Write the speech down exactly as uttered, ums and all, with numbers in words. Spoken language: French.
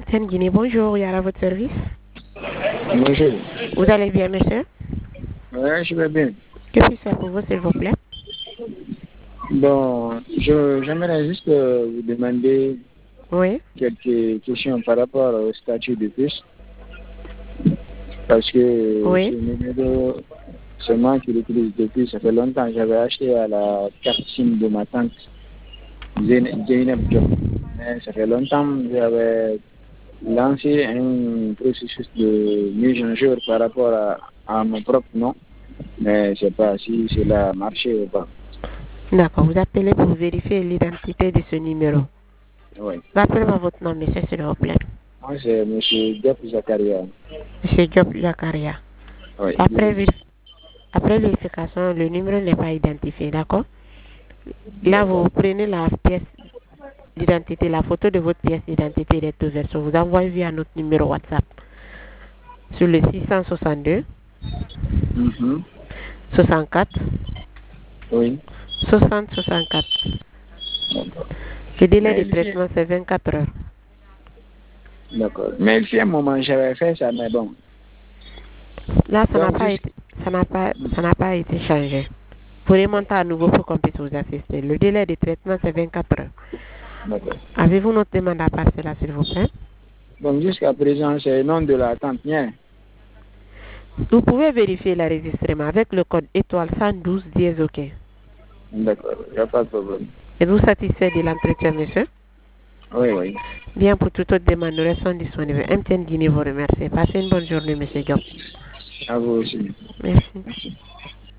M T N Guinée, bonjour, il y a à votre service. Bonjour. Vous allez bien, monsieur? Oui, je vais bien. Que puis-je faire pour vous, s'il vous plaît? Bon, je, j'aimerais juste euh, vous demander Oui. quelques questions par rapport au statut de puce. Parce que ce Oui. numéro, c'est moi qui l'utilise depuis, ça fait longtemps. J'avais acheté à la carte SIM de ma tante, Zayn- Zainab Diop. Mais ça fait longtemps que j'avais lancé un processus de mise en jour par rapport à, à mon propre nom. Mais je ne sais pas si cela a marché ou pas. D'accord, vous appelez pour vérifier l'identité de ce numéro. Oui. Rappelez-moi votre nom, monsieur, s'il vous plaît. Moi, c'est M. Diop Zakaria. Monsieur Diop Jakaria. Oui, Après, Idriss. vérif- après vérification, le numéro n'est pas identifié, d'accord? Là, vous D'accord. prenez la pièce d'identité, la photo de votre pièce d'identité recto verso. Vous envoyez via notre numéro WhatsApp sur le six cent soixante-deux Mhm. soixante-quatre Oui. soixante soixante-quatre. D'accord. Le délai de Mais ici, traitement, c'est vingt-quatre heures. d'accord. Mais ici, à un moment, j'avais fait ça, mais bon. Là, ça n'a Donc, pas juste. été, ça n'a pas, ça n'a pas été changé. Vous remontez à nouveau pour qu'on puisse vous assister. Le délai de traitement, c'est vingt-quatre heures. D'accord. Avez-vous notre demande à passer là, s'il vous plaît? Donc, jusqu'à présent, c'est le nom de la tante mien. Vous pouvez vérifier l'enregistrement avec le code étoile cent douze dièse OK. D'accord. Il n'y a pas de problème. Êtes-vous satisfait de l'entretien, monsieur? Oui, oui. Bien, pour toute autre demande, nous restons disponibles. M T N Guinée vous remercie. Passez une bonne journée, monsieur Diop. À vous aussi. Merci. Merci.